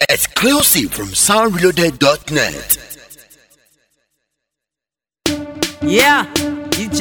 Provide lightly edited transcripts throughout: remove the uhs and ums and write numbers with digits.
Exclusive from soundreloaded.net. Yeah, it's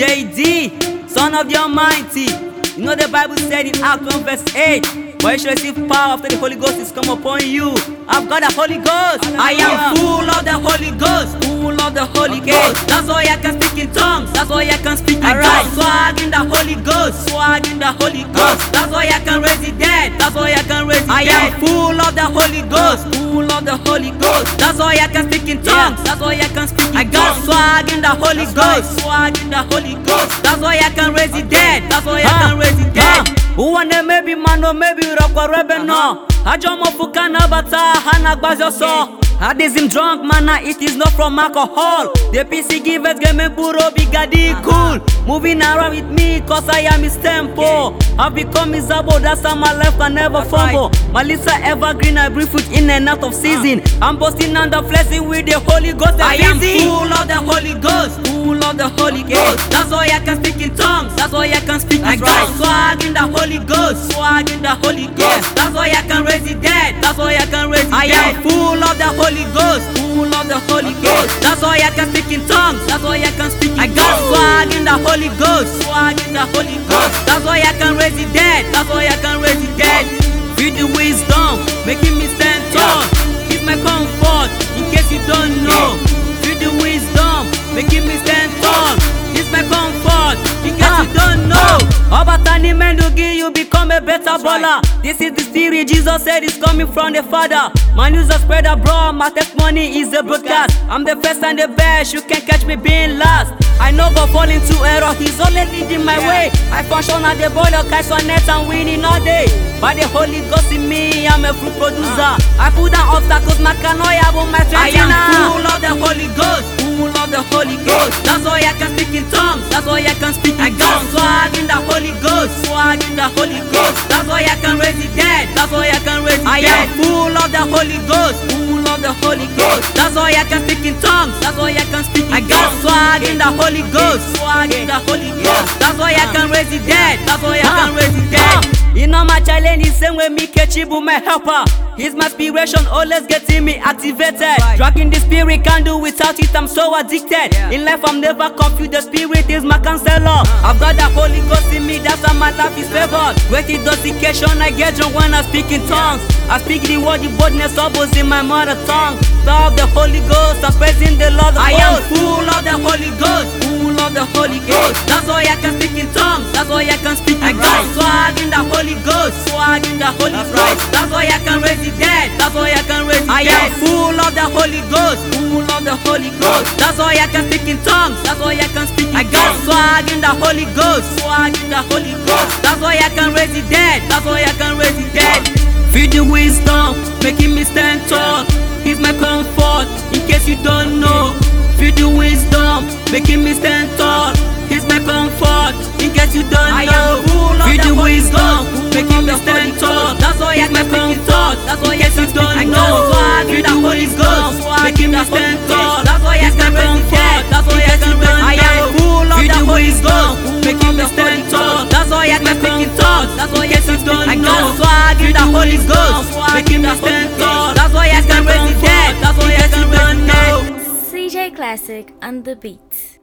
JD, son of the Almighty. You know the Bible said in Acts 1 verse 8, but you shall receive power after the Holy Ghost is come upon you. I've got the Holy Ghost. I am full of the Holy Ghost. Full of the Holy Ghost. That's why I can speak in tongues. That's why I can speak in tongues. Swag in the Holy Ghost. Swag in the Holy Ghost. That's why I can raise the dead. That's why I can raise the dead. I am full of the Holy Ghost. Full of the Holy Ghost. That's why I can speak in tongues. That's why I can speak in tongues. I got swag in the Holy Ghost. Swag in the Holy Ghost. That's why I can raise the dead. That's why I can raise the dead. Who want them maybe man or maybe rock or rebel no. Ajomo fukana bata hana gbazo so. Hadism drunk mana, it is not from alcohol. The PC givers game puro bigadi cool. Moving around with me cause I am his tempo. I've become his abo, that's how my life can never fumble. Melissa evergreen, I breathe food in and out of season. I'm busting and the flexing with the Holy Ghost. I am full of the Holy Ghost. Full of the Holy Ghost. That's why I can speak in tongues. That's why I can speak in tongues. Swag in the Holy Ghost. Swag in the Holy Ghost. That's why I can raise the dead. That's why I can raise the dead. I am full of the Holy Ghost. Full of the Holy Ghost. That's why I can speak in tongues. That's why I can speak in tongues. I got swag in the Holy Ghost. Swag in the Holy Ghost. That's why I can raise the dead. That's why I can raise the dead. Feel the wisdom, making me stand tall. It's my comfort, in case you don't know. Feel the wisdom, making me stand tall. It's my comfort, in case you don't know. Obatani Mendugi, you become a better baller. This is the spirit Jesus said is coming from the Father. My news is spread abroad, my testimony is a broadcast. I'm the first and the best, you can't catch me being last. I know God fall into error, he's only leading my way. I function at the boiler, catch on net and winning all day. By the Holy Ghost in me, I'm a fruit producer. I put down obstacles, my canoia, but my strength. I am full of the Holy Ghost. Full of the Holy Ghost. That's why I can speak in tongues. That's why I can speak in tongues. I got swag in the Holy Ghost. Swag in the Holy Ghost. That's why I can raise the dead. That's why I can raise the dead. I am full of the Holy Ghost. Full of the Holy Ghost. That's why I can speak in tongues. That's why I can speak in tongues. I got swag in the Holy Ghost. Swag in the Holy Ghost. That's why I can raise the dead. That's why I can raise the dead. You know my challenge is same way me Kechibu my helper. He's my inspiration, always getting me activated. Dragging the spirit, can't do without it, I'm so addicted. In life I'm never confused, the spirit is my counselor. I've got the Holy Ghost in me, that's how my life is favored. Great intoxication, I get drunk when I speak in tongues. I speak the word, the boldness almost in my mother tongue. Power of the Holy Ghost, I'm praising the Lord of hosts. I am full of the Holy Ghost. Full of the Holy Ghost. That's why I can speak in tongues. That's why I can speak in tongues. Swag in the Holy Ghost. Swag in the Holy Ghost. That's why I can raise the dead. That's why I can raise the dead. I am full of the Holy Ghost. Full of the Holy Ghost. That's why I can speak in tongues. That's why I can speak in tongues. I got swag in the Holy Ghost. Swag in the Holy Ghost. That's why I can raise the dead. That's why I can raise the dead. Feel the wisdom, making me stand tall. He's my comfort, in case you don't know. Feel the wisdom, making me stand tall. He's my comfort, in case you don't know. Feel the wisdom, making me stand tall. That's why he's my comfort, that's why in case you don't know. Feel the Holy Ghost, making me stand tall. That's why he's my comfort, that's why in case you don't know. I am full of the wisdom, making me stand tall. That's why he's my comfort, that's why in case you don't know. I got swag in the Holy Ghost, making me stand tall. That's why I can raise the dead, that's why I can don't know. CJ Classic on the beat.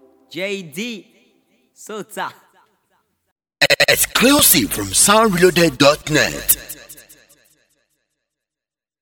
JD Sota. Exclusive from soundreloaded.net.